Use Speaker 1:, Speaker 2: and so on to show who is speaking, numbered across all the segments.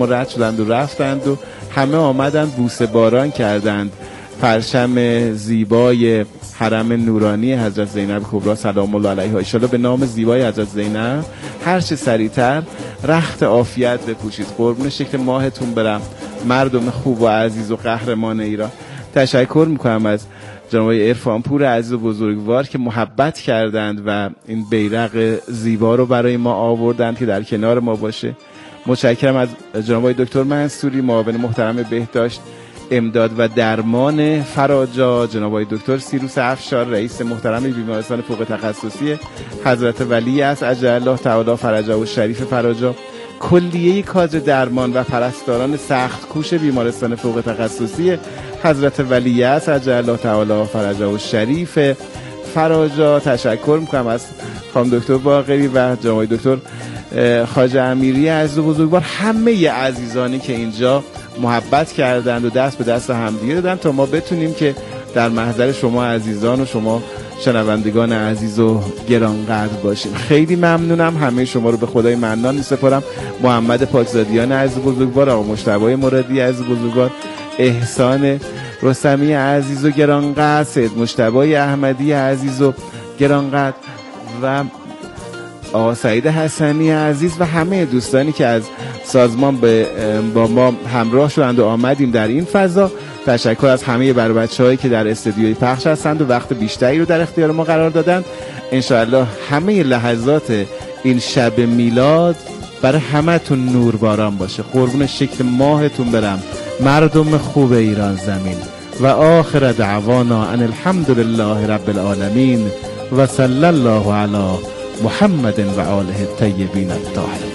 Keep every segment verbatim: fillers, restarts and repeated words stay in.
Speaker 1: رد شدند و رفتند و همه آمدند بوسه باران کردند پرچم زیبای حرم نورانی حضرت زینب کبری سلام الله علیها. ان شاءالله به نام زیبای حضرت زینب هر چه سریعتر رخت عافیت بپوشید. قربون شکل ماهتون برم مردم خوب و عزیز و قهرمان ایران. تشکر میکنم از جناب عرفان پور عزیز و بزرگوار که محبت کردند و این بیرق زیبا رو برای ما آوردند که در کنار ما باشه. متشکرم از جناب دکتر منصوری معاون محترم بهداشت امداد و درمان فراجا، جناب دکتر سیروس افشار رئیس محترم بیمارستان فوق تخصصی حضرت ولی است عجل الله تعالی فرجه و شریف فراجا، کلیه کادر درمان و پرستاران سخت کوش بیمارستان فوق تخصصی حضرت ولی است عجل الله تعالی فرجه و شریف فراجا. تشکر میکنم از خانم دکتر باقری و جناب دکتر خواجه امیری عزیز و بزرگوار، همه عزیزانی که اینجا محبت کردند و دست به دست همدیگه دادن تا ما بتونیم که در محضر شما عزیزان و شما شنوندگان عزیز و گرانقدر باشیم. خیلی ممنونم. همه شما رو به خدای منان میسپارم. محمد پاکزادیان عزیز بزرگوار، آقا مجتبی مرادی عزیز بزرگوار، احسان رستمی عزیز و گرانقدر، سید مجتبی احمدی عزیز و گرانقدر و آقا سعید حسنی عزیز و همه دوستانی که از سازمان به با ما همراه شدند و آمدیم در این فضا. تشکر از همه بر بچه‌هایی که در استودیوی پخش هستند و وقت بیشتری رو در اختیار ما قرار دادن. انشاءالله همه لحظات این شب میلاد برای همتون نورباران باشه. قربون شکل ماهتون برم مردم خوب ایران زمین. و آخر دعوانا ان الحمد لله رب العالمین و صلی الله علی محمد و آله الطیبین الطاهرین.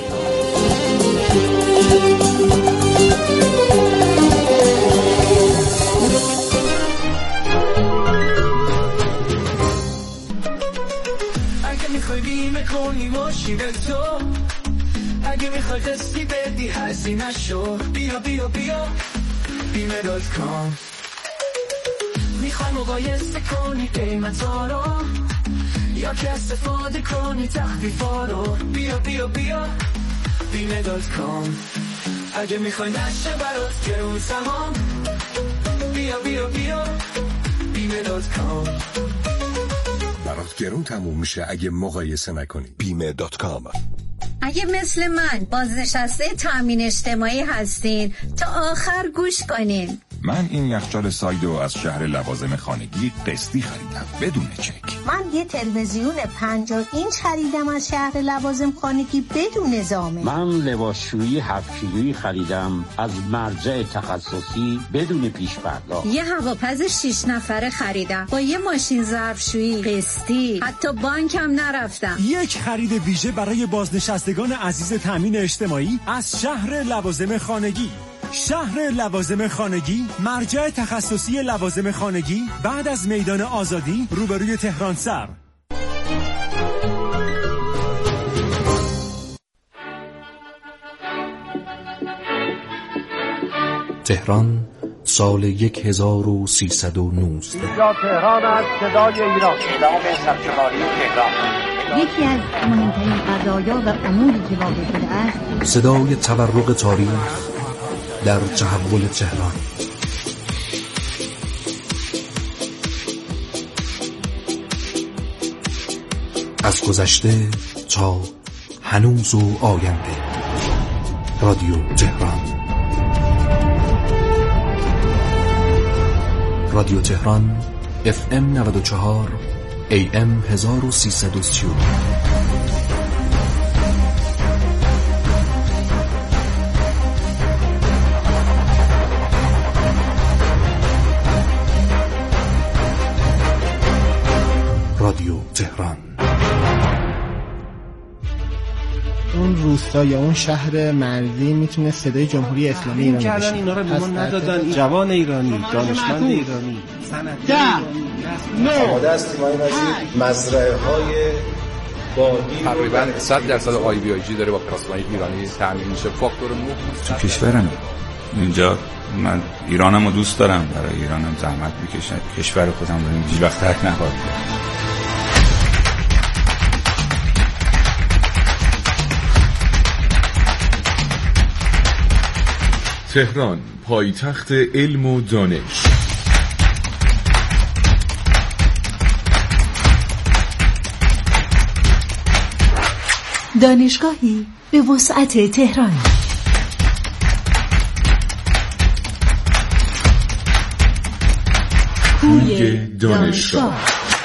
Speaker 2: اگه میخوای بیمه کنی ماشین تو، اگه میخوای قسطی بدی هزینه شو، بیا بیا بیا بیمه دات کام. میخوای مقایسه کنی قیمت ها رو یا که استفاده کنی تخفیفا رو، بیا بیا بیا بیمه دات کام. اگه میخوای نشه برات گرون تمام، بیا بیا بیا بیمه دات کام.
Speaker 3: برات گرون تموم میشه اگه مقایسه نکنی. بیمه دات کام.
Speaker 4: اگه مثل من بازنشسته تامین اجتماعی هستین تا آخر گوش کنین.
Speaker 5: من این یخچال سایدو از شهر لوازم خانگی قسطی خریدم بدون چک.
Speaker 6: من یه تلویزیون پنجاه اینچ خریدم از شهر لوازم خانگی بدون ضامن.
Speaker 7: من لباسشویی هفت کیلویی خریدم از مرجع تخصصی بدون پیش پرداخت.
Speaker 4: یه هواپز شش نفره خریدم با یه ماشین ظرفشویی قسطی، حتی بانکم نرفتم.
Speaker 8: یک خرید ویژه برای بازنشستگان عزیز تامین اجتماعی از شهر لوازم خانگی. شهر لوازم خانگی، مرجع تخصصی لوازم خانگی بعد از میدان آزادی روبروی تهران سر.
Speaker 9: تهران سال یک هزار و سیصد و نوزده.
Speaker 10: اینجا تهران از صدای ایران. اعلام سرشماری تهران.
Speaker 11: یکی از مهمترین قضایا و اموری که واقع شده است
Speaker 9: صدای تورق تاریخ در تحول تهران. از گذشته تا هنوز و آینده. رادیو تهران. رادیو تهران اف ام نود و چهار ای ام هزار و سیصد و سی و دو. رادیو تهران.
Speaker 12: اون روستا یا اون شهر مرزی میتونه صدای جمهوری اسلامی ایران باشه.
Speaker 13: کردن اینا رو به ما ندادن. جوان ایرانی، دانشمند ایرانی، صنعتی ایرانی.
Speaker 14: آماده هستیم آقای وزیر مزرعه های بادی
Speaker 15: تقریبا صد درصد آی بی آی جی داره با پلاسمای ایرانی تامین میشه. فاکتور نو
Speaker 5: تو کشورم اینجا من ایرانمو دوست دارم، برای ایرانم زحمت میکشم، کشور خودم رو هیچ وقت ترک نخواهم کرد.
Speaker 16: تهران، پایتخت علم و دانش.
Speaker 17: دانشگاهی به وسعت تهران.
Speaker 16: کوی دانشگاه.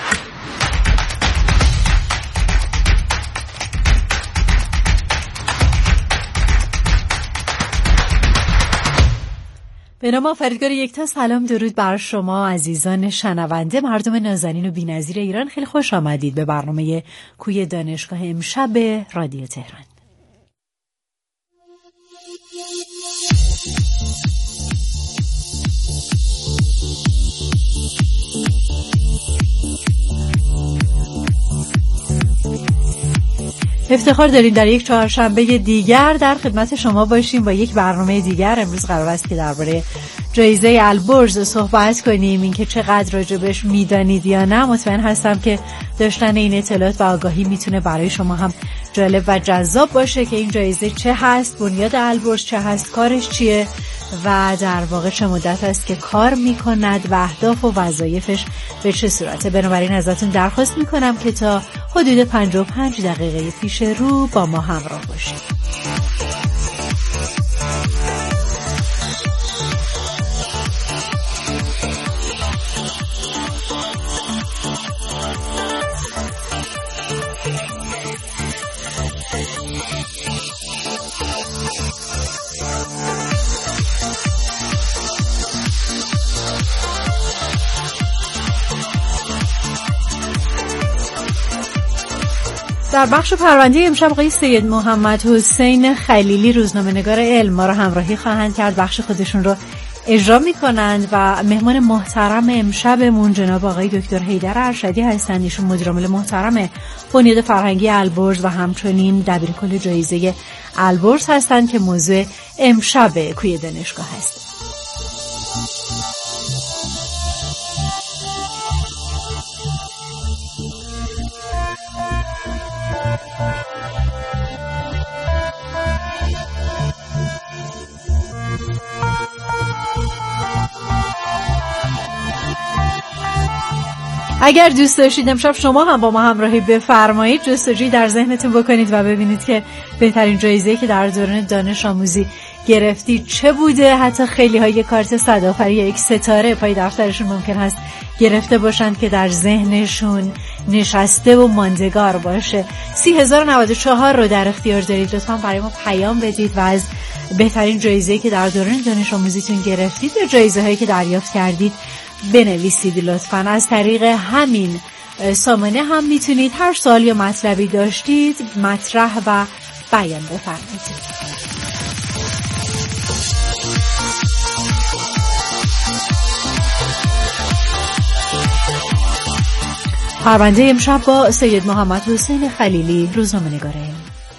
Speaker 18: به نام آفریدگار یکتا، سلام درود بر شما عزیزان شنونده، مردم نازنین و بی‌نظیر ایران. خیلی خوش آمدید به برنامه کوی دانشگاه امشب رادیو تهران. افتخار داریم در یک چهارشنبه دیگر در خدمت شما باشیم با یک برنامه دیگر. امروز قرار است که درباره جایزه البرز صحبت کنیم، اینکه چقدر راجبش میدانید یا نه. مطمئن هستم که داشتن این اطلاعات و آگاهی میتونه برای شما هم جالب و جذاب باشه که این جایزه چه هست، بنیاد البرز چه هست، کارش چیه و در واقع چه مدت است که کار میکند و اهداف و وظایفش به چه صورته. بنابراین ازتون درخواست میکنم که تا حدود پنجاه و پنج دقیقه پیش رو با ما همراه باشید. در بخش پرونده امشب آقای سید محمد حسین خلیلی، روزنامه‌نگار علم، ما را همراهی خواهند کرد، بخش خودشون رو اجرا می‌کنند و مهمان محترم امشبمون جناب آقای دکتر حیدر ارشدی هستند. ایشون مدیر عامل محترم بنیاد فرهنگی البرز و همچنین دبیرکل جایزه البرز هستند که موضوع امشب کوی دانشگاه هست. اگر دوست داشتید امشب شما هم با ما همراهی بفرمایید، جستجویی در ذهنتون بکنید و ببینید که بهترین جایزه‌ای که در دوران دانش آموزی گرفتید چه بوده. حتی خیلی ها یک کارت صدآفری یا یک ستاره پای دفترشون ممکن هست گرفته باشند که در ذهنشون نشسته و ماندگار باشه. سی هزار و نود و چهار رو در اختیار دارید، لطفاً برای ما پیام بدید و از بهترین جایزه‌ای که در دوران دانش آموزیتون گرفتید یا جایزه‌هایی که دریافت کردید بنویسید. لطفاً از طریق همین سامانه هم میتونید هر سوال یا مطلبی داشتید مطرح و بیان بفرمایید. پرونده امشب با سید محمد حسین خلیلی، روزنامه‌نگار علم.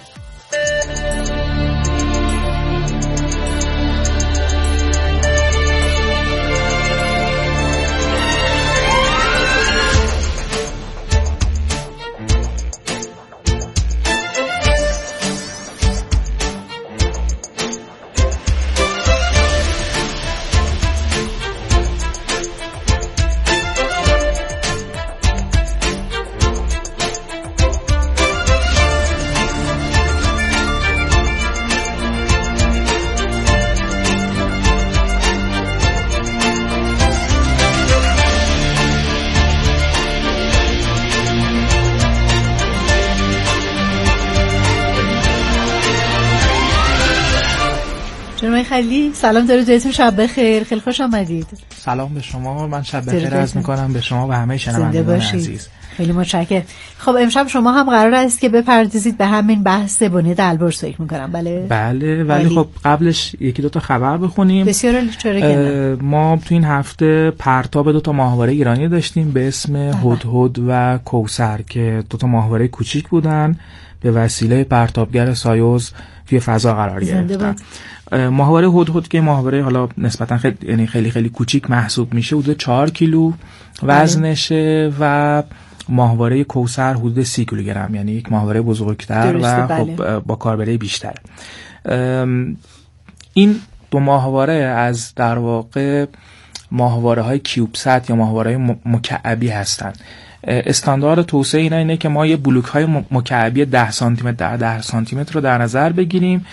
Speaker 18: خیلی سلام درود بهتون، شب بخیر، خیلی خوش آمدید.
Speaker 19: سلام به شما، من شب بخیر عرض میکنم به شما و همه شنوندگان عزیز.
Speaker 18: خیلی متشکرم. خب امشب شما هم قرار است که بپردازید به همین بحث بنیاد البرز، فکر میکنم. بله
Speaker 19: بله ولی خب قبلش یکی دو تا خبر بخونیم.
Speaker 18: بسیار عالی.
Speaker 19: ما تو این هفته پرتاب دو تا ماهواره ایرانی داشتیم به اسم هدهد و کوثر که دو تا ماهواره کوچیک بودن، به وسیله پرتابگر سایوز توی فضا قرار گرفتن. ماهواره هدهد که ماهواره حالا نسبتا خیلی یعنی خیلی خیلی کوچیک محسوب میشه، حدود چهار کیلو وزنشه و ماهواره کوثر حدود سی کیلوگرم، یعنی یک ماهواره بزرگتر و خب با کاربری بیشتر. این دو ماهواره از در واقع ماهواره های کیوبسات یا ماهواره های مکعبی هستن. استاندارد توسعه اینا اینه که ما یه بلوک های مکعبی ده سانتی متر در ده سانتی متر رو در نظر بگیریم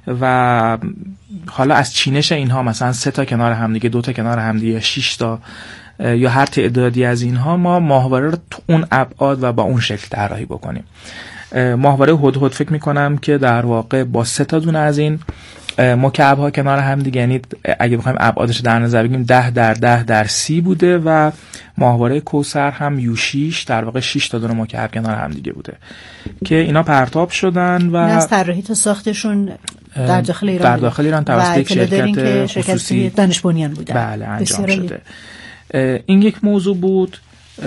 Speaker 19: و حالا از چینش اینها مثلا سه تا کنار همدیگه، دو تا کنار همدیگه یا شش تا یا هر تعدادی از اینها ما ماهواره رو تو اون ابعاد و با اون شکل طراحی بکنیم. ماهواره هدهد فکر میکنم که در واقع با سه تا دونه از این مکعب ها کنار هم دیگه، یعنی اگه بخوایم ابعادش در نظر بگیریم ده در ده در سی بوده و ماهواره کوثر هم یو شش در واقع شش تا دونه مکعب کنار هم دیگه بوده که اینا پرتاب شدن و
Speaker 18: از طراحی تا ساختشون در داخل ایران
Speaker 19: در داخل ایران توسط یک شرکت خصوصی
Speaker 18: دانش بنیان بوده.
Speaker 19: بله انجام شده. این یک موضوع بود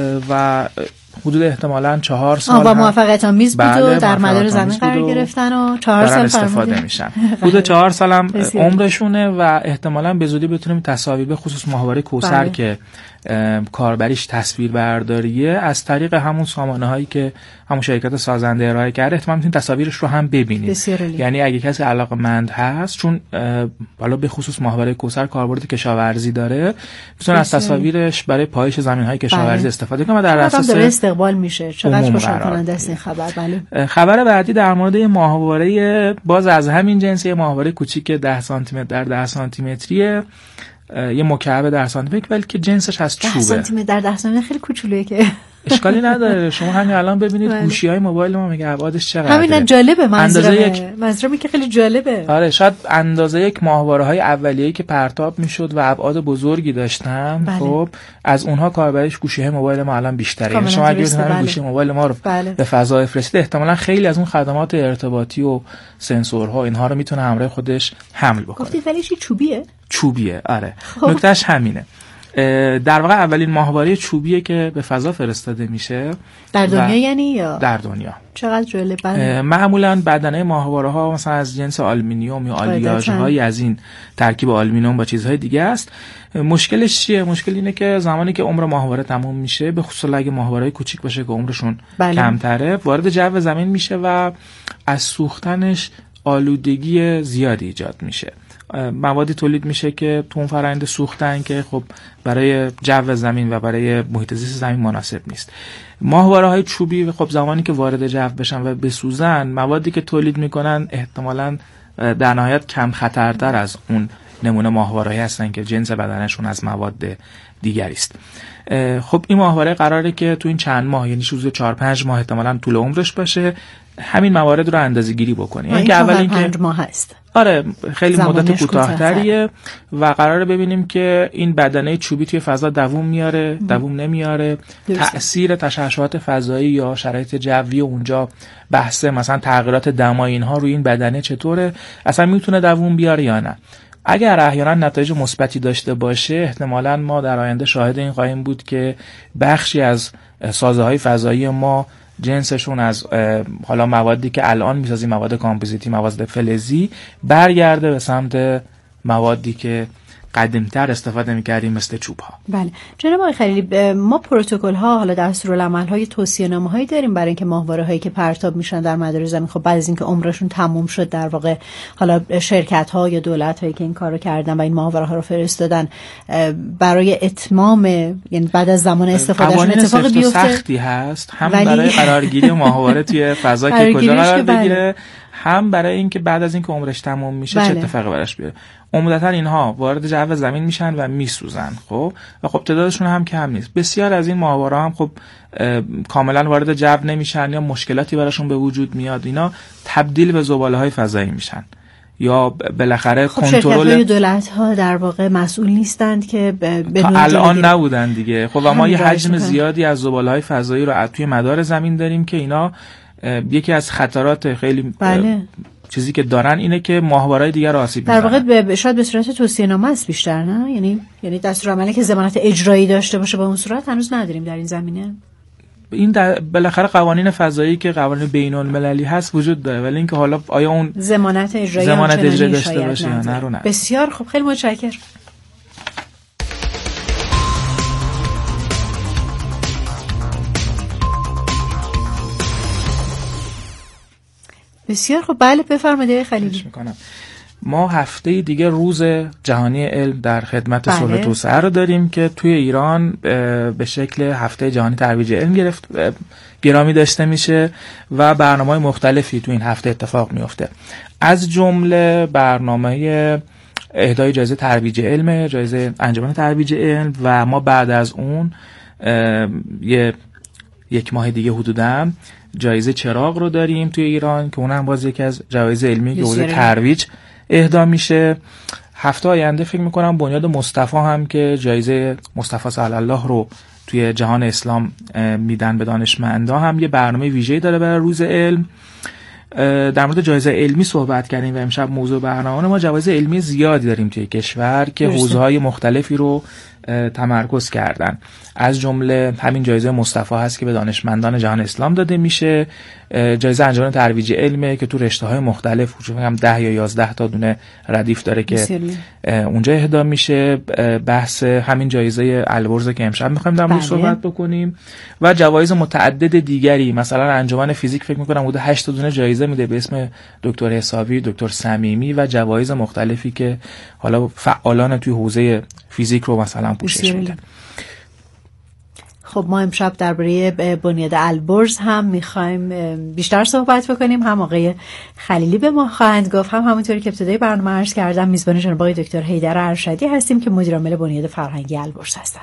Speaker 19: و حدود احتمالاً چهار سال
Speaker 18: و موفقیت آمیز بود و در مدار زمین قرار گرفتن و چهار سال
Speaker 19: استفاده میشن. حدود چهار سال هم عمرشونه و احتمالاً به زودی بتونیم تصاویر به خصوص ماهواره کوثر بله. که کاربریش تصویر برداریه از طریق همون سامانه هایی که همون شرکت سازنده ارائه کرده احتمالاً میتونید تصاویرش رو هم ببینید. یعنی اگه کسی علاقه‌مند هست، چون بالا به خصوص ماهواره کوثر کاربرد کشاورزی داره، میتونه از تصاویرش برای پایش زمین‌های کشاورزی بله. استفاده کنه و در اساس
Speaker 18: استقبال میشه. چقدر خوشحال کننده است این خبر. بله.
Speaker 19: خبر بعدی در مورد ماهواره باز از همین جنس، ماهواره کوچیک ده سانتی متر در ده سانتی متریه، یه مکعب در سانتی متر ولی که جنسش از چوبه.
Speaker 18: ده سانتی متر در ده سانتی متر خیلی کوچولوئه که
Speaker 19: اشکالی نداره. شما همین الان ببینید گوشی‌های موبایل ما میگه ابعادش چقدره.
Speaker 18: همین جالبه، منظورم یک... منظورم که خیلی جالبه.
Speaker 19: آره شاید اندازه یک ماهواره‌های اولیه‌ای که پرتاب میشد و ابعاد بزرگی داشتن بله. خب از اونها کاربریش گوشی‌های موبایل ما الان بیشتره. یعنی شما اگه بتونید گوشی موبایل ما رو بله. به فضا بفرستید احتمالاً خیلی از اون خدمات ارتباطی و سنسورها اینها رو میتونه همراه خودش حمل بکنه.
Speaker 18: گفتید ولی چی چوبیه؟
Speaker 19: چوبیه آره. خب. نکتهش همینه. در واقع اولین ماهواره چوبیه که به فضا فرستاده میشه
Speaker 18: در دنیا یعنی یا
Speaker 19: در دنیا.
Speaker 18: چقدر جالب.
Speaker 19: معمولا بدنه ماهواره ها مثلا از جنس آلومینیوم یا آلیاژ هایی از این ترکیب آلومینیوم با چیزهای دیگه است. مشکلش چیه؟ مشکل اینه که زمانی که عمر ماهواره تموم میشه، به خصوص اگه ماهواره کوچیک باشه که عمرشون بله. کمتره، وارد جو زمین میشه و از سوختنش آلودگی زیادی ایجاد میشه. موادی تولید میشه که تو اون فرآیند سوختن که خب برای جو زمین و برای محیط زیست زمین مناسب نیست. ماهواره های چوبی خب زمانی که وارد جو بشن و بسوزن، موادی که تولید میکنن احتمالاً در نهایت کم خطرتر از اون نمونه ماهواره‌ای هستن که جنس بدنشون از مواد دیگری است. خب این ماهواره قراره که تو این چند ماه، یعنی حدود چهار پنج ماه احتمالاً طول عمرش باشه، همین موارد رو اندازه‌گیری بکنه.
Speaker 18: یعنی که اول اینکه ماه هست.
Speaker 19: آره خیلی مدت کوتاه‌تریه و قراره ببینیم که این بدنه چوبی توی فضا دووم میاره، دووم نمیاره، تأثیر تشعشعات فضایی یا شرایط جوی اونجا، بحث مثلا تغییرات دمای اینها روی این بدنه چطوره، اصلا میتونه دووم بیاره یا نه. اگر احیانا نتایج مثبتی داشته باشه، احتمالاً ما در آینده شاهد این خواهیم بود که بخشی از سازه‌های فضایی ما جنسشون از حالا موادی که الان میسازیم، مواد کامپوزیتی، مواد فلزی، برگرده به سمت موادی که قدیمتر استفاده می‌کردیم مثل چوب ها.
Speaker 18: بله جناب آقای خلیلی، ما پروتکل ها، حالا دستورالعمل های توصیه‌نامه هایی داریم برای اینکه ماهواره هایی که پرتاب میشن در مدار زمین، خب بعد از اینکه عمرشون تموم شد، در واقع حالا شرکت ها یا دولت هایی که این کارو کردن و این ماهواره ها رو فرستادن برای اتمام، یعنی بعد از زمان استفادهشون اتفاق بیفته،
Speaker 19: سختی هست هم ولی... برای قرارگیری ماهواره توی فضا که کجا قرار بگیره، هم برای اینکه بعد از اینکه عمرش تموم میشه بله. چه اتفاقی براش بیفته. عمدتاً اینها وارد جو زمین میشن و میسوزن، خب و خب تعدادشون هم کم نیست. بسیار از این ماهواره هم خب کاملا وارد جو نمیشن یا مشکلاتی براشون به وجود میاد، اینا تبدیل به زباله‌های فضایی میشن یا بالاخره
Speaker 18: خب
Speaker 19: کنترل.
Speaker 18: شرکت‌های دولت‌ها در واقع مسئول نیستند که
Speaker 19: تا الان نبودن دیگه. خب و ما یه حجم زیادی از زباله‌های فضایی رو توی مدار زمین داریم که اینا یکی از خطرات خیلی
Speaker 18: بله.
Speaker 19: چیزی که دارن اینه که ماهواره‌های دیگر رو آسیب
Speaker 18: می‌زنن. در واقع به شاید به صورت توصیه‌نامه است بیشتر، نه؟ یعنی یعنی دستورالعملی که ضمانت اجرایی داشته باشه به اون صورت هنوز نداریم در این زمینه.
Speaker 19: این بالاخره قوانین فضایی که قوانین بین‌المللی هست وجود داره، ولی اینکه حالا آیا اون
Speaker 18: ضمانت اجرایی
Speaker 19: ضمانت اجرایی داشته باشه یا نه رو نه.
Speaker 18: بسیار خب، خیلی متشکرم. بسیار خب، بله بفرمایید خلیلی.
Speaker 19: میکنم. ما هفته دیگه روز جهانی علم در خدمت
Speaker 18: بله.
Speaker 19: صلح و توسعه رو داریم که توی ایران به شکل هفته جهانی ترویج علم گرفت گرامی داشته میشه و برنامه‌های مختلفی تو این هفته اتفاق میفته. از جمله برنامه اهدای جایزه ترویج علم، جایزه انجمن ترویج علم، و ما بعد از اون یه یک ماه دیگه حدوداً جایزه چراغ رو داریم توی ایران که اونم باز یکی از جوایز علمی که حوزه ترویج اهدا میشه. هفته آینده فکر میکنم بنیاد مصطفی هم که جایزه مصطفی صلی الله رو توی جهان اسلام میدن به دانشمندا هم یه برنامه ویژه‌ای داره برای روز علم. در مورد جایزه علمی صحبت کردیم و امشب موضوع برنامه ما جوایز علمی زیادی داریم توی کشور که حوزه‌های مختلفی رو تمرکز کردن. از جمله همین جایزه مصطفی هست که به دانشمندان جهان اسلام داده میشه، جایزه انجمن ترویج علمه که تو رشته‌های مختلف حدود هم ده یا یازده تا دونه ردیف داره که بسیاری. اونجا اهدا میشه. بحث همین جایزه البرز که امشب می‌خوایم در موردش صحبت بکنیم و جوایز متعدد دیگری، مثلا انجمن فیزیک فکر می‌کنم حدود هشت تا دونه جایزه میده به اسم دکتر حسابی، دکتر صمیمی و جوایز مختلفی که حالا فعالان توی حوزه فیزیک رو مثلا پوشش میده.
Speaker 18: خب ما امشب درباره بنیاد البرز هم میخوایم بیشتر صحبت بکنیم. هم آقای خلیلی به ما خواهند گفت، هم همونطوری که ابتدای برنامه عرض کردم میزبان جناب آقای دکتر حیدر ارشدی هستیم که مدیر عامل بنیاد فرهنگی البرز هستند.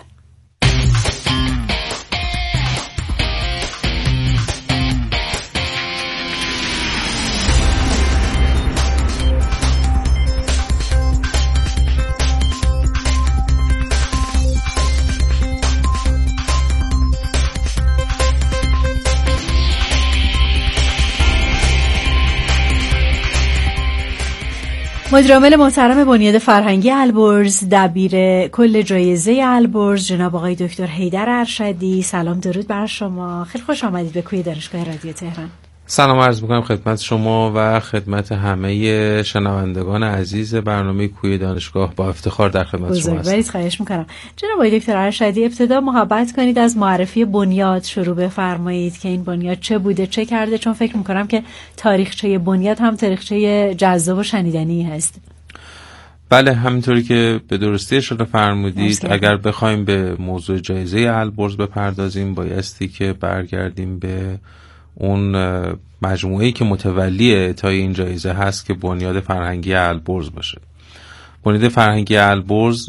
Speaker 18: مدیر عامل محترم بنیاد فرهنگی البرز، دبیر کل جایزه البرز، جناب آقای دکتر حیدر ارشدی، سلام درود بر شما. خیلی خوش آمدید به کوی دانشگاه رادیو تهران.
Speaker 20: سلام عرض می‌کنم خدمت شما و خدمت همه شنوندگان عزیز برنامه کوی دانشگاه. با افتخار در خدمت شما هستم. بزرگوارید،
Speaker 18: خواهش می‌کنم. جناب آقای دکتر ارشدی، ابتدا محبت کنید از معرفی بنیاد شروع بفرمایید که این بنیاد چه بوده، چه کرده، چون فکر می‌کنم که تاریخچه بنیاد هم تاریخچه جذاب و شنیدنی هست.
Speaker 20: بله، همینطوری که به درستی اشاره فرمودید، اگر بخوایم به موضوع جایزه البرز بپردازیم بایستی که برگردیم به اون مجموعه‌ای که متولی اعطای این جایزه هست که بنیاد فرهنگی البرز باشه. بنیاد فرهنگی البرز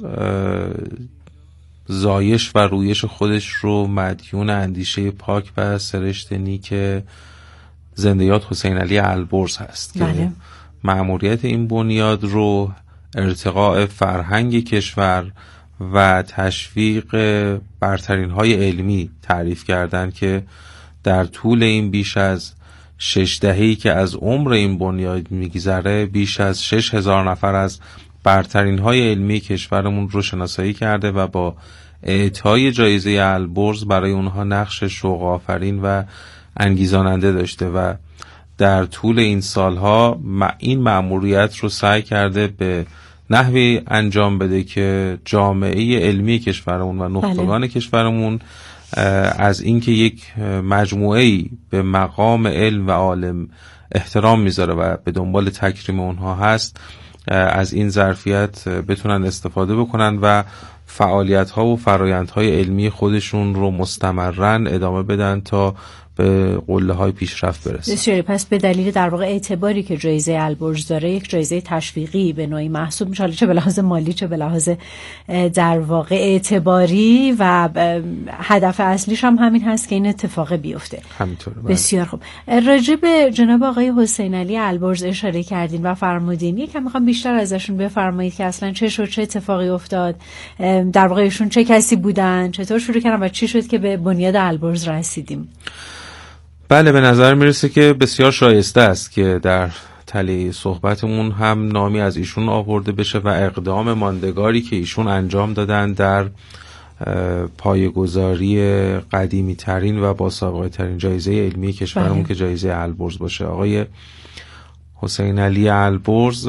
Speaker 20: زایش و رویش خودش رو مدیون اندیشه پاک و سرشت نیک زنده یاد حسین علی البرز هست. بله. که مأموریت این بنیاد رو ارتقاء فرهنگ کشور و تشویق برترین‌های علمی تعریف کردن که در طول این بیش از شش دهه‌ای که از عمر این بنیاد میگذره بیش از شش هزار نفر از برترین‌های علمی کشورمون رو شناسایی کرده و با اعطای جایزه البرز برای اونها نقش شوق آفرین و انگیزاننده داشته و در طول این سالها این مأموریت رو سعی کرده به نحوی انجام بده که جامعه علمی کشورمون و نخبگان بله. کشورمون از اینکه یک مجموعه‌ای به مقام علم و عالم احترام میذاره و به دنبال تکریم اونها هست، از این ظرفیت بتونن استفاده بکنن و فعالیت‌ها و فرآیندهای علمی خودشون رو مستمرن ادامه بدن تا به قله‌های پیشرفت برسه.
Speaker 18: بسیاری. پس به دلیل در واقع اعتباری که جایزه البرز داره، یک جایزه تشویقی به نوعی محسوب میشه، چه به لحاظ مالی چه به لحاظ در واقع اعتباری، و هدف اصلیش هم همین هست که این اتفاق بیفته.
Speaker 20: همینطوره.
Speaker 18: بسیار خوب. راجع به جناب آقای حسین علی البرز اشاره کردین و فرمودین، یکم میخوام بیشتر ازشون بفرمایید که اصلا چه شد، چه اتفاقی افتاد، در واقع ایشون چه کسی بودن، چطور شروع کردن و چی شد که به بنیاد البرز رسیدیم.
Speaker 20: بله، به نظر میرسه که بسیار شایسته است که در تله صحبتمون هم نامی از ایشون آورده بشه و اقدام ماندگاری که ایشون انجام دادن در پایه‌گذاری قدیمی ترین و با سابقه ترین جایزه علمی کشورمون که جایزه البرز باشه. آقای حسین علی البرز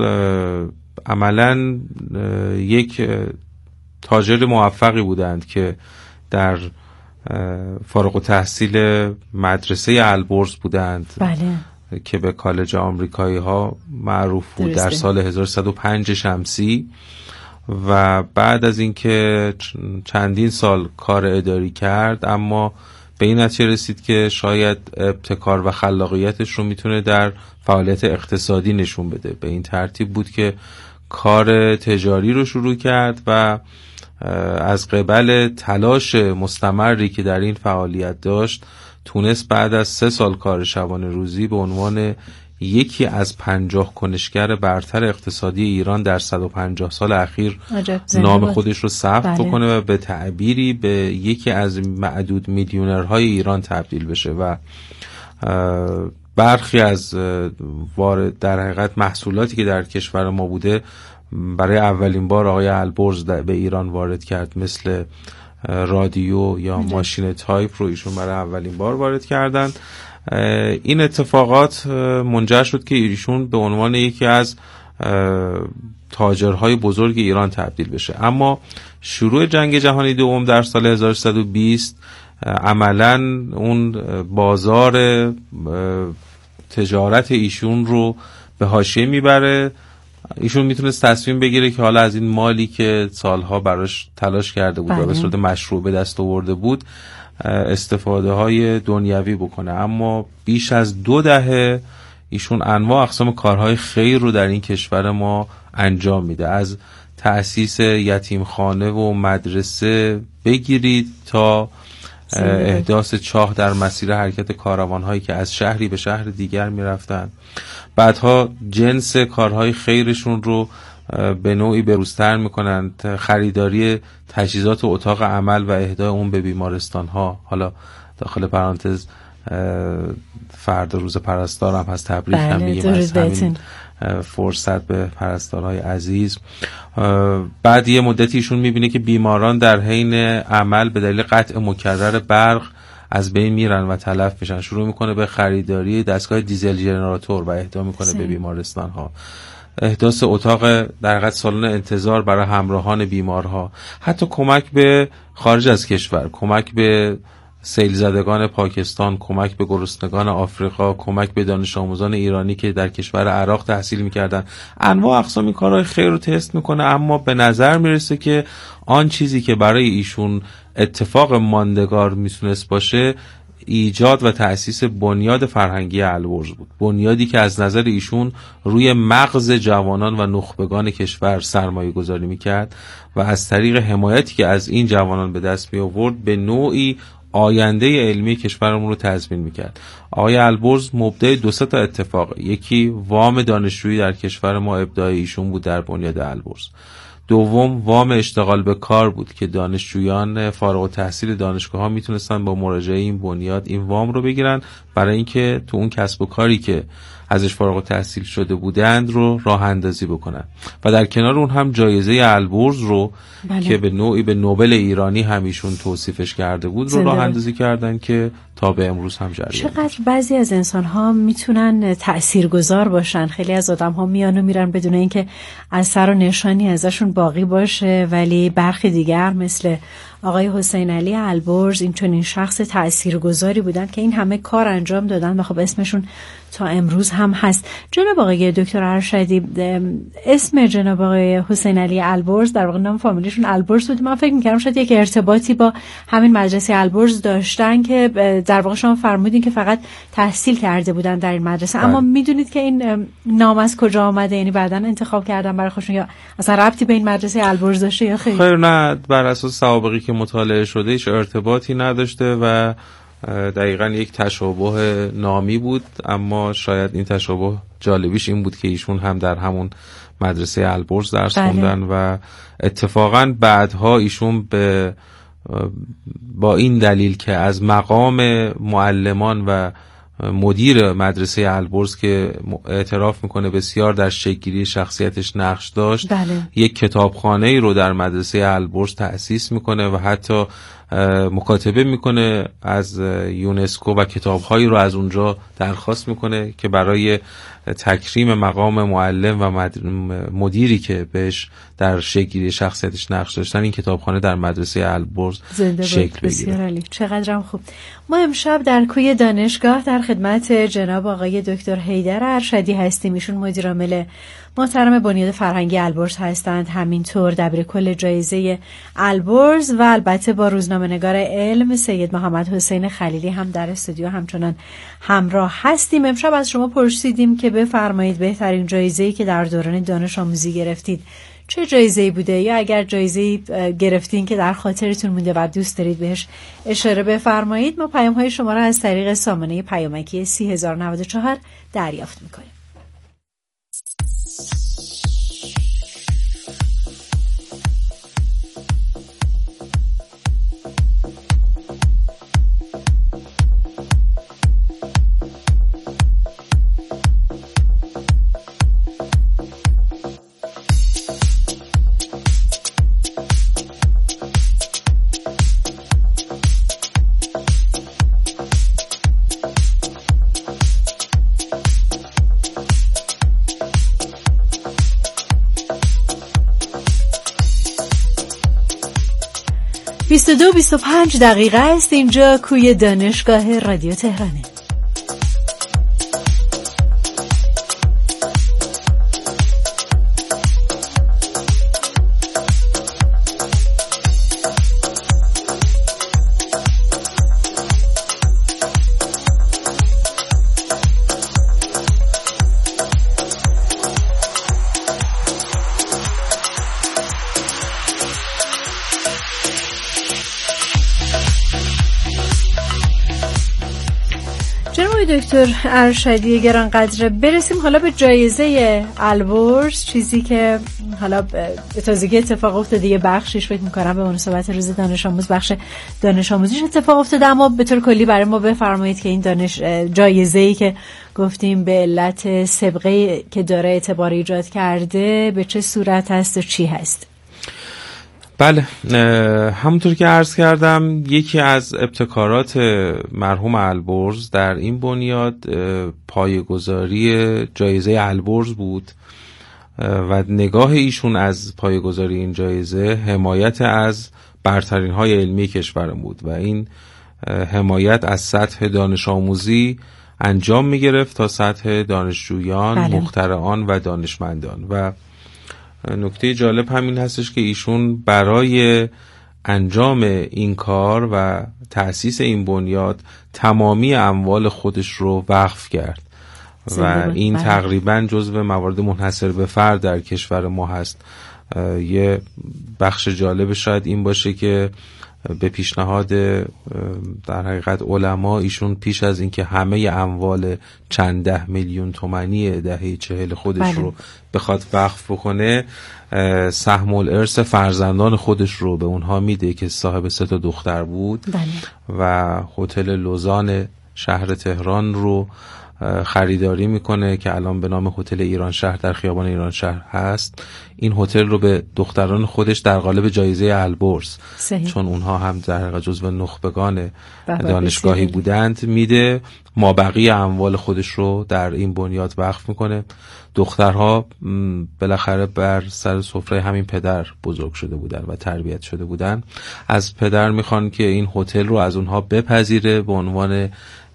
Speaker 20: عملاً یک تاجر موفقی بودند که در فارغ التحصیل مدرسه البرز بودند.
Speaker 18: بله.
Speaker 20: که به کالج آمریکایی ها معروف بود در سال هزار و سیصد و پنج شمسی و بعد از اینکه چندین سال کار اداری کرد اما به این نتیجه رسید که شاید ابتکار و خلاقیتش رو میتونه در فعالیت اقتصادی نشون بده. به این ترتیب بود که کار تجاری رو شروع کرد و از قبل تلاش مستمری که در این فعالیت داشت تونست بعد از سه سال کار شبانه روزی به عنوان یکی از پنجاه کنشگر برتر اقتصادی ایران در صد و پنجاه سال اخیر نام خودش رو ثبت بله. بکنه و به تعبیری به یکی از معدود میلیونرهای ایران تبدیل بشه و برخی از وارد در حقیقت محصولاتی که در کشور ما بوده برای اولین بار آقای البرز به ایران وارد کرد، مثل رادیو یا ماشین تایپ رو ایشون برای اولین بار وارد کردن. این اتفاقات منجر شد که ایشون به عنوان یکی از تاجرهای بزرگ ایران تبدیل بشه. اما شروع جنگ جهانی دوم در سال هزار و سیصد و بیست عملاً اون بازار تجارت ایشون رو به حاشیه میبره. ایشون میتونست تصمیم بگیره که حالا از این مالی که سالها براش تلاش کرده بود و به صورت مشروع به دست آورده بود استفاده های دنیوی بکنه، اما بیش از دو دهه ایشون انواع اقسام کارهای خیر رو در این کشور ما انجام میده، از تأسیس یتیمخانه و مدرسه بگیرید تا احداث چاه در مسیر حرکت کاروان‌هایی که از شهری به شهر دیگر میرفتن. بعدها جنس کارهای خیرشون رو به نوعی بروزتر میکنن، خریداری تجهیزات اتاق عمل و اهدای اون به بیمارستان ها. حالا داخل پرانتز فردا روز پرستار هم هست، تبریک هم میگیم از همین فرصت به پرستارهای عزیز. بعد یه مدتی ایشون میبینه که بیماران در حین عمل به دلیل قطع مکرر برق از بین میرن و تلف میشن، شروع میکنه به خریداری دستگاه دیزل ژنراتور و اهدا میکنه به بیمارستان ها، احداث اتاق در حقیقت سالن انتظار برای همراهان بیمارها، حتی کمک به خارج از کشور، کمک به سیل زدگان پاکستان، کمک به گرسنگان آفریقا، کمک به دانش آموزان ایرانی که در کشور عراق تحصیل میکردن. انواع اقسام این کارهای خیر رو تست میکنه، اما به نظر میرسه که آن چیزی که برای ایشون اتفاق ماندگار میتونست باشه ایجاد و تأسیس بنیاد فرهنگی البرز بود، بنیادی که از نظر ایشون روی مغز جوانان و نخبگان کشور سرمایه گذاری میکرد و از طریق حمایتی که از این جوانان به دست می آورد به نوعی آینده علمی کشورمون رو تضمین میکرد. آقای البرز مبدع دو سه تا اتفاق، یکی وام دانشجویی در کشور ما ابداع ایشون بود در بنیاد البرز، دوم وام اشتغال به کار بود که دانشجویان فارغ التحصیل دانشگاه ها میتونستن با مراجعه این بنیاد این وام رو بگیرن برای اینکه تو اون کسب و کاری که ازش فارغ التحصیل شده بودند رو راه اندازی بکنن و در کنار اون هم جایزه البرز رو بله. که به نوعی به نوبل ایرانی همیشون توصیفش کرده بود رو راه اندازی کردن که تا به امروز هم جریان.
Speaker 18: چقدر بعضی از انسان ها میتونن تاثیرگذار باشن، خیلی از آدم ها میان و میرن بدون اینکه اثر و نشانی ازشون باقی باشه، ولی برخی دیگر مثل آقای حسین علی البرز این چنین شخص تاثیرگذاری بودن که این همه کار انجام دادن و خب اسمشون تا امروز هم هست. جناب آقای دکتر ارشدی، اسم جناب آقای حسین علی البرز در واقع نام فامیلیشون البرز بود، من فکر می‌کردم شاید یک ارتباطی با همین مدرسه البرز داشتن که در واقع شما فرمودین که فقط تحصیل کرده بودن در این مدرسه، اما میدونید که این نام از کجا آمده؟ یعنی بعداً انتخاب کردن برای خودشون یا اصلا ربطی به این مدرسه البرز داشته یا خیر؟
Speaker 20: خیر نه، بر اساس سوابقی که مطالعه شده هیچ ارتباطی نداشته و دقیقاً یک تشابه نامی بود، اما شاید این تشابه جالبیش این بود که ایشون هم در همون مدرسه البرز درس خوندن و اتفاقاً بعدها ایشون به با این دلیل که از مقام معلمان و مدیر مدرسه البرز که اعتراف میکنه بسیار در شکل‌گیری شخصیتش نقش داشت،
Speaker 18: بله.
Speaker 20: یک کتابخانه‌ای رو در مدرسه البرز تأسیس میکنه و حتی مکاتبه میکنه از یونسکو و کتابهایی رو از اونجا درخواست میکنه که برای تکریم مقام معلم و مدیری که بهش در شکل‌گیری شخصیتش نقش داشتن این کتابخانه در مدرسه البرز شکل بگیره.
Speaker 18: چقدرم خوب. ما امشب در کوی دانشگاه در خدمت جناب آقای دکتر حیدر ارشدی هستیم. ایشون مدیر عامل محترم بنیاد فرهنگی البرز هستند، همینطور دبیرکل جایزه البرز و البته با روزنامه‌نگار علم سید محمد حسین خلیلی هم در استودیو همچنان همراه هستیم. امشب از شما پرسیدیم که بفرمایید بهترین جایزه‌ای که در دوران دانش آموزی گرفتید چه جایزه‌ای بوده، یا اگر جایزه‌ای گرفتین که در خاطرتون مونده و دوست دارید بهش اشاره بفرمایید. ما پیام‌های شما را از طریق سامانه پیامکی سی هزار و نود و چهار دریافت می‌کنیم. بیست و دو بیست و پنج دقیقه است. اینجا کوی دانشگاه رادیو تهرانه. دکتر ارشدی گرانقدر، برسیم حالا به جایزه البرز، چیزی که حالا به تازگی اتفاق افتاده. یه بخشش فکر می‌کنم به مناسبت روز دانش آموز بخش دانش آموزیش اتفاق افتاده، اما به طور کلی برای ما بفرمایید که این دانش جایزه‌ای که گفتیم به علت سابقه که داره اعتبار ایجاد کرده به چه صورت هست و چی هست؟
Speaker 20: بله، همونطور که عرض کردم یکی از ابتکارات مرحوم البرز در این بنیاد پایه‌گذاری جایزه البرز بود و نگاه ایشون از پایه‌گذاری این جایزه حمایت از برترین های علمی کشورم بود و این حمایت از سطح دانش آموزی انجام می گرفت تا سطح دانشجویان، بله. مخترعان و دانشمندان. و نکته جالب همین هستش که ایشون برای انجام این کار و تأسیس این بنیاد تمامی اموال خودش رو وقف کرد و این بله. تقریبا جزو موارد منحصر به فرد در کشور ما هست. یه بخش جالب شاید این باشه که به پیشنهاد در حقیقت علما ایشون پیش از اینکه همه اموال چند ده میلیون تومانی دهه چهل خودش بله. رو بخواد وقف بکنه، سهم الارث فرزندان خودش رو به اونها میده که صاحب سه تا دختر بود بله. و هتل لوزان شهر تهران رو خریداری میکنه که الان به نام هتل ایران شهر در خیابان ایران شهر هست. این هتل رو به دختران خودش در قالب جایزه البرز، چون اونها هم در حقیقت جزو نخبگان دانشگاهی بودند، میده. ما بقیه اموال خودش رو در این بنیاد وقف میکنه. دخترها بالاخره بر سر سفره همین پدر بزرگ شده بودن و تربیت شده بودن. از پدر میخوان که این هتل رو از اونها بپذیره به عنوان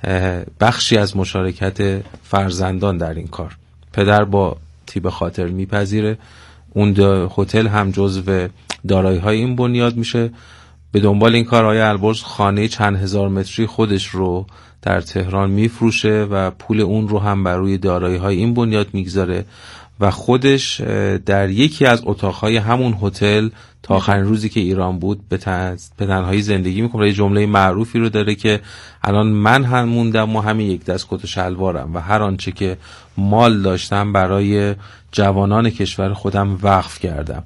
Speaker 20: بخشی از مشارکت فرزندان در این کار. پدر با طیب خاطر میپذیره. اون هتل هم جزو دارایی‌های این بنیاد میشه. به دنبال این کار آقای البرز خانه چند هزار متری خودش رو در تهران میفروشه و پول اون رو هم بر روی دارایی‌های این بنیاد میگذاره و خودش در یکی از اتاق‌های همون هتل تا آخرین روزی که ایران بود به تنهایی زندگی میکنه. یه جمله معروفی رو داره که الان من هم موندم و همین یک دست کت و شلوارم و هر آنچه که مال داشتم برای جوانان کشور خودم وقف کردم.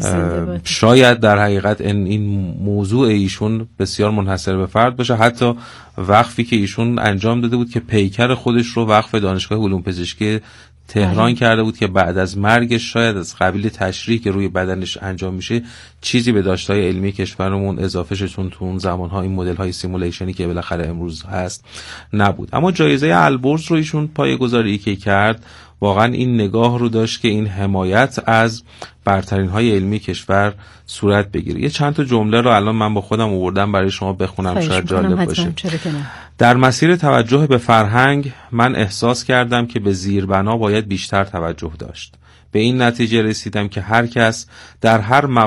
Speaker 20: شاید در حقیقت این موضوع ایشون بسیار منحصر به فرد باشه. حتی وقفی که ایشون انجام داده بود که پیکر خودش رو وقف دانشگاه علوم پزشکی تهران کرده بود که بعد از مرگش شاید از قبیل تشریح که روی بدنش انجام میشه چیزی به داشته‌های علمی کشورمون اضافه شد، چون تو اون زمان‌ها این مدل‌های سیمولیشنی که بالاخره امروز هست نبود. اما جایزه البرز رو ایشون پایه‌گذاری که کرد واقعا این نگاه رو داشت که این حمایت از برترین های علمی کشور صورت بگیره. یه چند تا جمله رو الان من با خودم آوردم برای شما بخونم، شاید جالب باشه. در مسیر توجه به فرهنگ من احساس کردم که به زیربنا باید بیشتر توجه داشت. به این نتیجه رسیدم که هر کس در هر